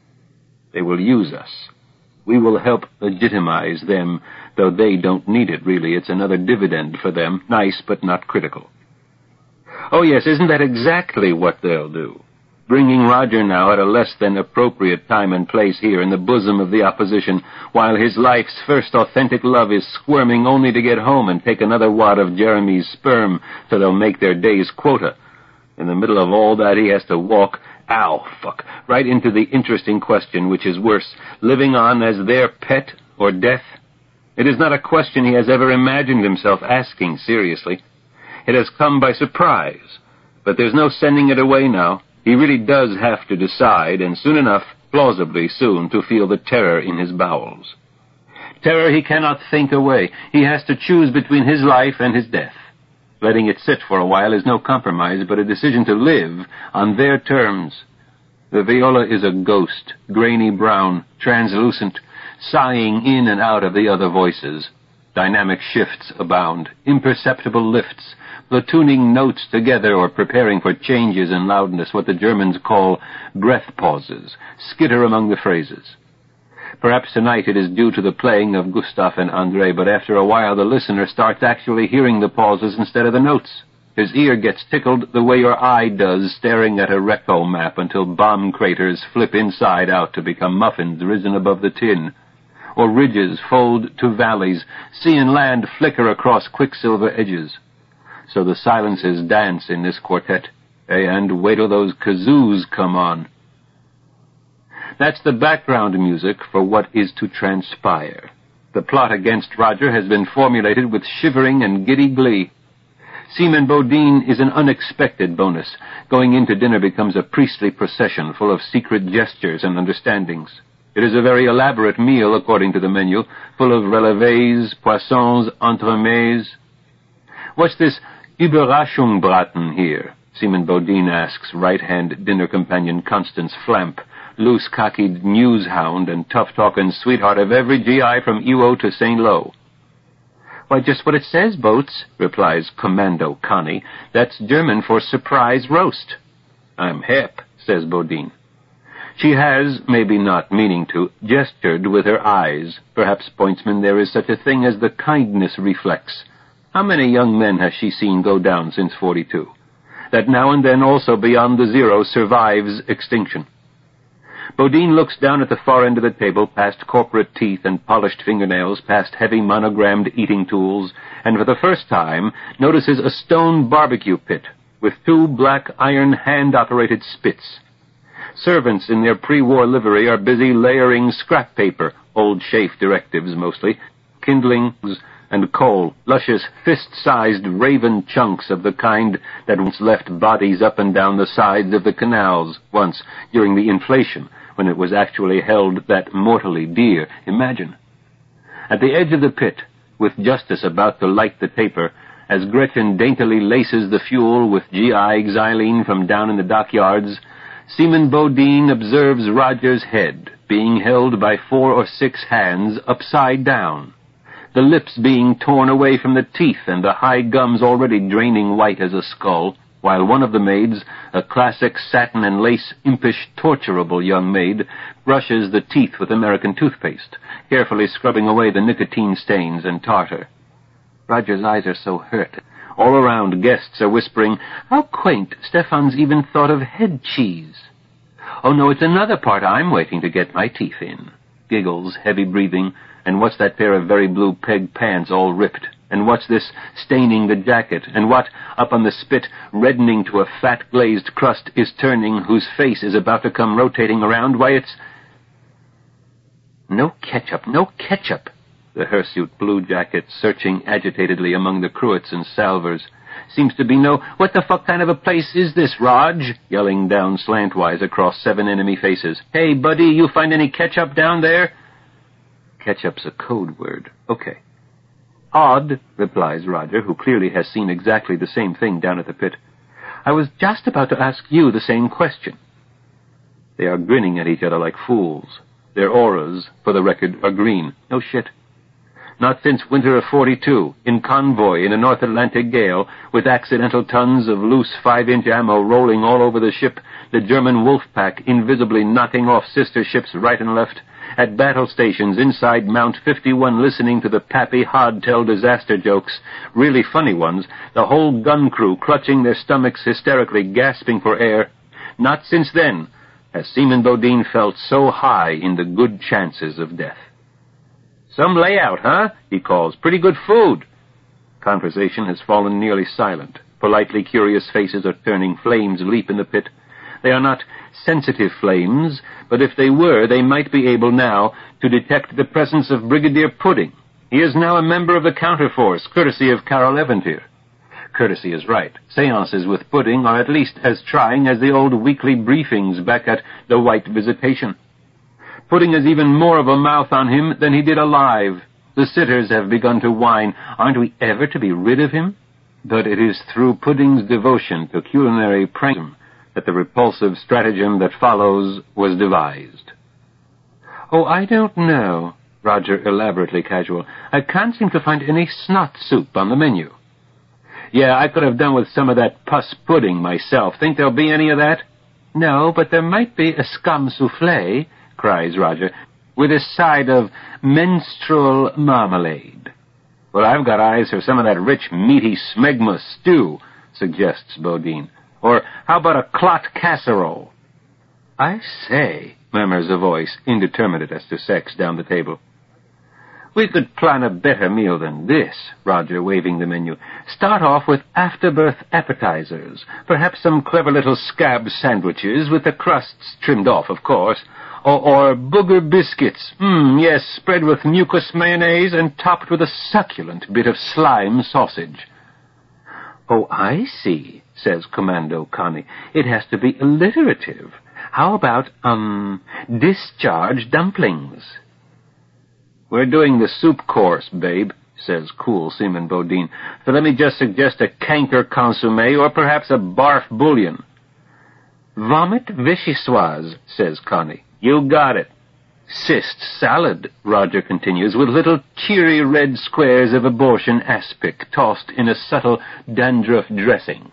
They will use us. We will help legitimize them, though they don't need it, really. It's another dividend for them, nice but not critical. Oh, yes, isn't that exactly what they'll do? Bringing Roger now at a less than appropriate time and place here in the bosom of the opposition, while his life's first authentic love is squirming only to get home and take another wad of Jeremy's sperm so they'll make their day's quota. In the middle of all that, he has to walk, right into the interesting question, which is worse, living on as their pet or death. It is not a question he has ever imagined himself asking seriously. It has come by surprise, but there's no sending it away now. He really does have to decide, and soon enough, plausibly soon, to feel the terror in his bowels. Terror he cannot think away. He has to choose between his life and his death. Letting it sit for a while is no compromise, but a decision to live on their terms. The viola is a ghost, grainy brown, translucent, sighing in and out of the other voices. Dynamic shifts abound, imperceptible lifts, platooning notes together or preparing for changes in loudness, what the Germans call breath pauses, skitter among the phrases. Perhaps tonight it is due to the playing of Gustav and André, but after a while the listener starts actually hearing the pauses instead of the notes. His ear gets tickled the way your eye does staring at a Recco map until bomb craters flip inside out to become muffins risen above the tin, or ridges fold to valleys, sea and land flicker across quicksilver edges. So the silences dance in this quartet, and wait till those kazoos come on. That's the background music for what is to transpire. The plot against Roger has been formulated with shivering and giddy glee. Seaman Bodine is an unexpected bonus. Going into dinner becomes a priestly procession full of secret gestures and understandings. It is a very elaborate meal, according to the menu, full of relevés, poissons, entremets. What's this Überraschungsbraten here? Seaman Bodine asks right-hand dinner companion Constance Flamp, loose-cockeyed news hound and tough-talking sweetheart of every GI from Iwo to St. Lo. Why, just what it says, Boats, replies Commando Connie. That's German for surprise roast. I'm hep, says Bodine. She has, maybe not meaning to, gestured with her eyes. Perhaps, pointsman, there is such a thing as the kindness reflex. How many young men has she seen go down since 42? That now and then also beyond the zero survives extinction. Bodine looks down at the far end of the table, past corporate teeth and polished fingernails, past heavy monogrammed eating tools, and for the first time notices a stone barbecue pit with 2 black iron hand-operated spits. Servants in their pre-war livery are busy layering scrap paper, old chafe directives mostly, kindlings and coal, luscious fist-sized raven chunks of the kind that once left bodies up and down the sides of the canals, once, during the inflation, when it was actually held that mortally dear. Imagine. At the edge of the pit, with Justice about to light the taper, as Gretchen daintily laces the fuel with GI xylene from down in the dockyards, Seaman Bodine observes Roger's head being held by 4 or 6 hands upside down, the lips being torn away from the teeth and the high gums already draining white as a skull, while one of the maids, a classic satin and lace impish torturable young maid, brushes the teeth with American toothpaste, carefully scrubbing away the nicotine stains and tartar. Roger's eyes are so hurt. All around, guests are whispering, "How quaint, Stefan's even thought of head cheese." "Oh, no, it's another part I'm waiting to get my teeth in." Giggles, heavy breathing, and what's that pair of very blue peg pants all ripped? And what's this staining the jacket? And what, up on the spit, reddening to a fat glazed crust, is turning, whose face is about to come rotating around? Why, it's... No ketchup, no ketchup! The hirsute blue jacket, searching agitatedly among the cruets and salvers. Seems to be no... What the fuck kind of a place is this, Raj? Yelling down slantwise across 7 enemy faces. Hey, buddy, you find any ketchup down there? Ketchup's a code word. Okay. Odd, replies Roger, who clearly has seen exactly the same thing down at the pit. I was just about to ask you the same question. They are grinning at each other like fools. Their auras, for the record, are green. No shit. Not since winter of 42, in convoy in a North Atlantic gale, with accidental tons of loose 5-inch ammo rolling all over the ship, the German wolf pack invisibly knocking off sister ships right and left, at battle stations inside Mount 51 listening to the Pappy Hodtel disaster jokes, really funny ones, the whole gun crew clutching their stomachs hysterically, gasping for air. Not since then has Seaman Bodine felt so high in the good chances of death. "Some layout, huh?" he calls. "Pretty good food." Conversation has fallen nearly silent. Politely curious faces are turning. Flames leap in the pit. They are not sensitive flames, but if they were, they might be able now to detect the presence of Brigadier Pudding. He is now a member of the counterforce, courtesy of Carol Eventyr. Courtesy is right. Seances with Pudding are at least as trying as the old weekly briefings back at the White Visitation. Pudding has even more of a mouth on him than he did alive. The sitters have begun to whine, aren't we ever to be rid of him? But it is through Pudding's devotion to culinary pranksome that the repulsive stratagem that follows was devised. "Oh, I don't know," Roger elaborately casual. "I can't seem to find any snot soup on the menu." "Yeah, I could have done with some of that pus pudding myself. Think there'll be any of that?" "No, but there might be a scum soufflé," cries Roger, "with a side of menstrual marmalade." "Well, I've got eyes for some of that rich, meaty smegma stew," suggests Bodine. "Or how about a clot casserole?" "I say," murmurs a voice, indeterminate as to sex, down the table. "We could plan a better meal than this," Roger, waving the menu. "Start off with afterbirth appetizers. Perhaps some clever little scab sandwiches, with the crusts trimmed off, of course. Or booger biscuits. Yes, spread with mucus mayonnaise and topped with a succulent bit of slime sausage." "Oh, I see," says Commando Connie. "It has to be alliterative. How about, discharge dumplings?" "We're doing the soup course, babe," says cool Seaman Bodine. "So let me just suggest a canker consommé or perhaps a barf bouillon." "Vomit vichyssoise," says Connie. "You got it." "Cyst salad," Roger continues, "with little cheery red squares of abortion aspic tossed in a subtle dandruff dressing."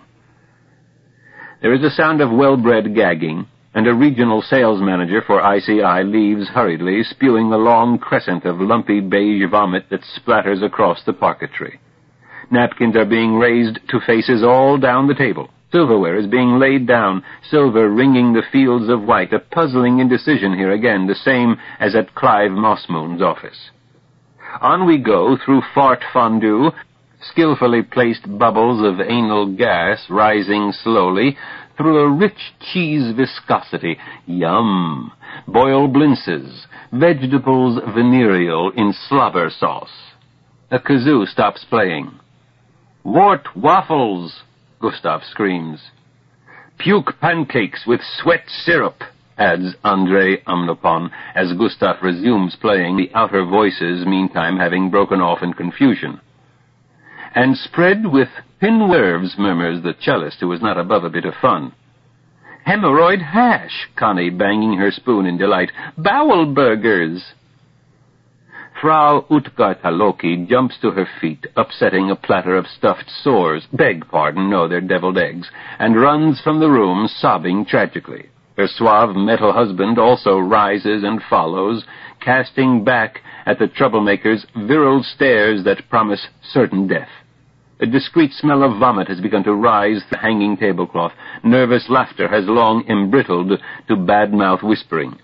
There is a sound of well-bred gagging, and a regional sales manager for ICI leaves hurriedly, spewing a long crescent of lumpy beige vomit that splatters across the parquetry. Napkins are being raised to faces all down the table. Silverware is being laid down, silver ringing the fields of white, a puzzling indecision here again, the same as at Clive Mossmoon's office. On we go through fart fondue, skillfully placed bubbles of anal gas rising slowly, through a rich cheese viscosity. Yum! Boiled blintzes, vegetables venereal in slobber sauce. A kazoo stops playing. "Wart waffles!" Gustav screams. "Puke pancakes with sweat syrup," adds Andrei Omnopon, as Gustav resumes playing, the outer voices meantime having broken off in confusion. "And spread with pinnerves," murmurs the cellist, who is not above a bit of fun. "Hemorrhoid hash," Connie banging her spoon in delight. "Bowel burgers." Frau Utgartaloki jumps to her feet, upsetting a platter of stuffed sores, beg pardon, no, they're deviled eggs, and runs from the room, sobbing tragically. Her suave metal husband also rises and follows, casting back at the troublemakers virile stares that promise certain death. A discreet smell of vomit has begun to rise through the hanging tablecloth. Nervous laughter has long embrittled to bad-mouth whispering.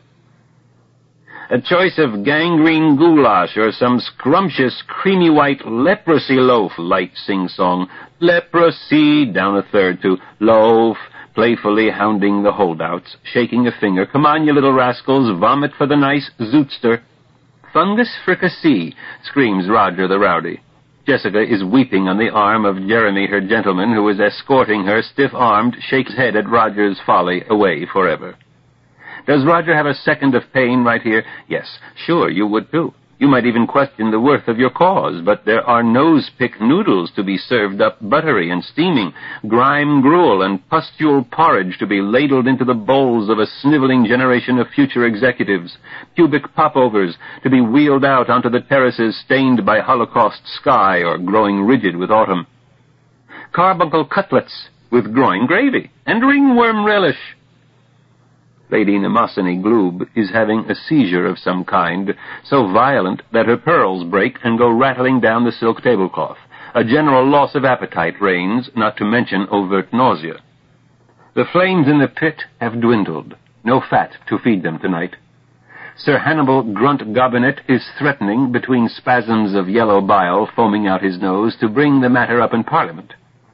"A choice of gangrene goulash or some scrumptious creamy white leprosy loaf," light sing-song. "Leprosy," down a third to "loaf," playfully hounding the holdouts, shaking a finger. "Come on, you little rascals, vomit for the nice zootster." "Fungus fricassee," screams Roger the rowdy. Jessica is weeping on the arm of Jeremy, her gentleman, who is escorting her, stiff-armed, shakes his head at Roger's folly away forever. Does Roger have a second of pain right here? Yes, sure, you would too. You might even question the worth of your cause, but there are nose-pick noodles to be served up buttery and steaming, grime gruel and pustule porridge to be ladled into the bowls of a sniveling generation of future executives, pubic popovers to be wheeled out onto the terraces stained by Holocaust sky or growing rigid with autumn, carbuncle cutlets with groin gravy and ringworm relish. Lady Mnemosyne Gloob is having a seizure of some kind, so violent that her pearls break and go rattling down the silk tablecloth. A general loss of appetite reigns, not to mention overt nausea. The flames in the pit have dwindled. No fat to feed them tonight. Sir Hannibal Grunt-Gobinet is threatening, between spasms of yellow bile foaming out his nose, to bring the matter up in Parliament.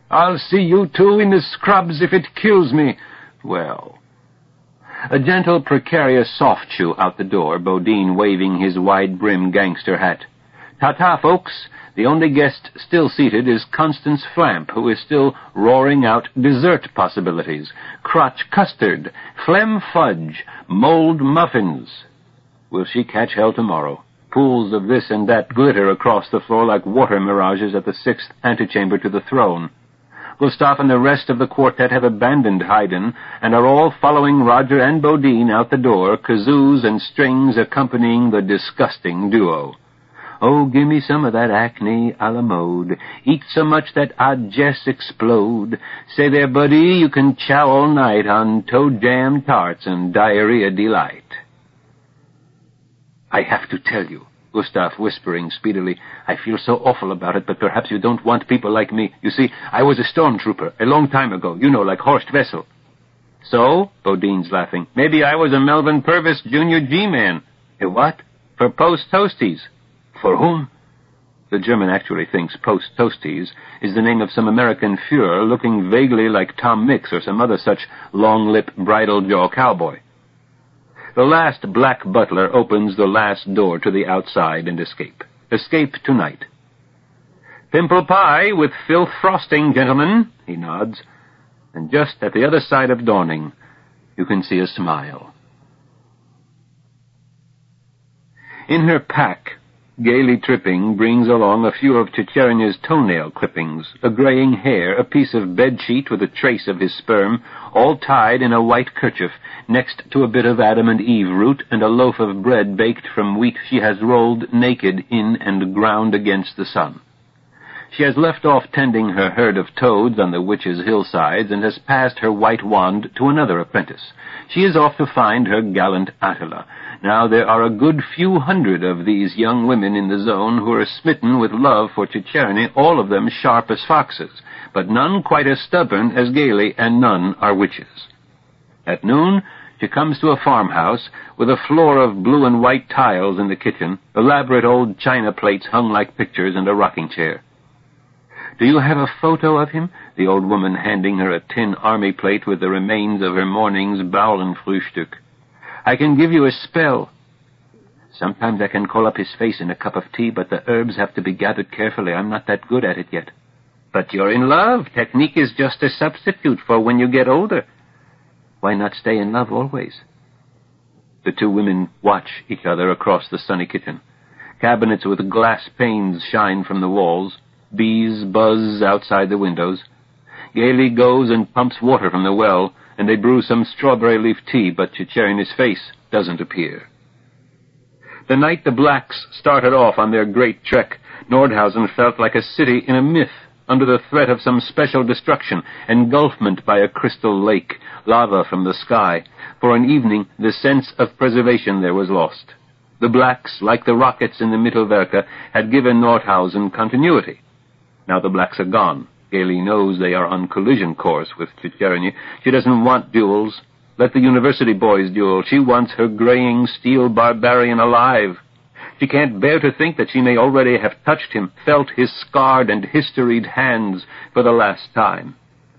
I'll see you two in the scrubs if it kills me. Well. A gentle, precarious soft shoe out the door, Bodine waving his wide-brimmed gangster hat. Ta-ta, folks. The only guest still seated is Constance Flamp, who is still roaring out dessert possibilities. Crotch custard, phlegm fudge, mold muffins. Will she catch hell tomorrow? Pools of this and that glitter across the floor like water mirages at the 6th antechamber to the throne. Gustav and the rest of the quartet have abandoned Haydn and are all following Roger and Bodine out the door, kazoos and strings accompanying the disgusting duo. Oh, give me some of that Acne a la mode. Eat so much that I'd just explode. Say there, buddy, you can chow all night on toe jam tarts and diarrhea delight. I have to tell you, Gustav whispering speedily, I feel so awful about it, but perhaps you don't want people like me. You see, I was a stormtrooper a long time ago, you know, like Horst Wessel. So? Bodine's laughing. Maybe I was a Melvin Purvis Junior G-man. A what? For Post-Toasties. For whom? The German actually thinks Post-Toasties is the name of some American Führer looking vaguely like Tom Mix or some other such long-lipped, bridle-jaw cowboy. The last black butler opens the last door to the outside and escape. Escape tonight. Pimple pie with filth frosting, gentlemen, he nods. And just at the other side of dawning, you can see a smile. In her pack, gaily tripping, brings along a few of Chicherinya's toenail clippings, a graying hair, a piece of bedsheet with a trace of his sperm, all tied in a white kerchief, next to a bit of Adam and Eve root and a loaf of bread baked from wheat she has rolled naked in and ground against the sun. She has left off tending her herd of toads on the witches' hillsides and has passed her white wand to another apprentice. She is off to find her gallant Attila. Now there are a good few hundred of these young women in the zone who are smitten with love for Chicherny, all of them sharp as foxes, but none quite as stubborn as Gaily, and none are witches. At noon, she comes to a farmhouse with a floor of blue and white tiles in the kitchen, elaborate old china plates hung like pictures, and a rocking chair. Do you have a photo of him? The old woman handing her a tin army plate with the remains of her morning's Bauernfrühstück. I can give you a spell. Sometimes I can call up his face in a cup of tea, but the herbs have to be gathered carefully. I'm not that good at it yet. But you're in love. Technique is just a substitute for when you get older. Why not stay in love always? The two women watch each other across the sunny kitchen. Cabinets with glass panes shine from the walls. Bees buzz outside the windows. Gaily goes and pumps water from the well, and they brew some strawberry leaf tea, but Chicheryny's face doesn't appear. The night the blacks started off on their great trek, Nordhausen felt like a city in a myth, under the threat of some special destruction, engulfment by a crystal lake, lava from the sky. For an evening, the sense of preservation there was lost. The blacks, like the rockets in the Mittelwerke, had given Nordhausen continuity. Now the blacks are gone. Gaily knows they are on collision course with Chicheryny. She doesn't want duels. Let the university boys duel. She wants her graying steel barbarian alive. She can't bear to think that she may already have touched him, felt his scarred and historied hands for the last time.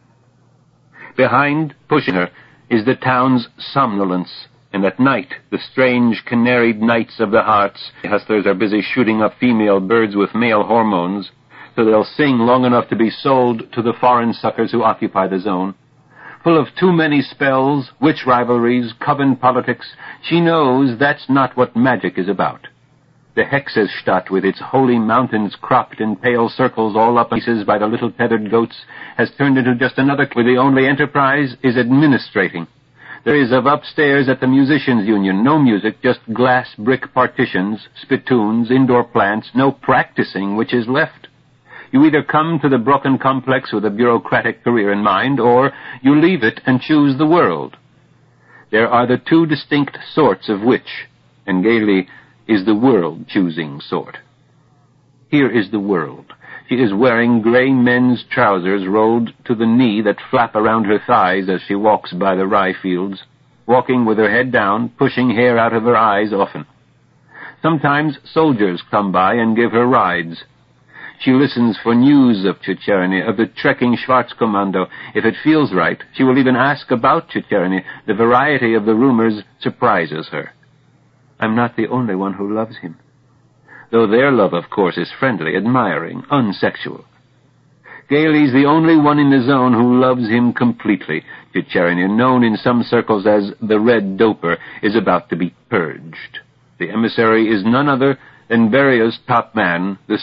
Behind, pushing her, is the town's somnolence, and at night the strange canaried nights of the hearts. The hustlers are busy shooting up female birds with male hormones, so they'll sing long enough to be sold to the foreign suckers who occupy the zone. Full of too many spells, witch rivalries, coven politics, she knows that's not what magic is about. The Hexesstadt, with its holy mountains cropped in pale circles all up pieces by the little tethered goats, has turned into just another where the only enterprise is administrating. There is of upstairs at the Musicians' Union no music, just glass brick partitions, spittoons, indoor plants, no practicing which is left. You either come to the Brocken complex with a bureaucratic career in mind, or you leave it and choose the world. There are the two distinct sorts of witch, and Gaily is the world-choosing sort. Here is the world. She is wearing gray men's trousers rolled to the knee that flap around her thighs as she walks by the rye fields, walking with her head down, pushing hair out of her eyes often. Sometimes soldiers come by and give her rides. She listens for news of Chicherini, of the trekking Schwarzkommando. If it feels right, she will even ask about Chicherini. The variety of the rumors surprises her. I'm not the only one who loves him. Though their love, of course, is friendly, admiring, unsexual. Gailey's the only one in the zone who loves him completely. Chicherini, known in some circles as the Red Doper, is about to be purged. The emissary is none other than Beria's top man, the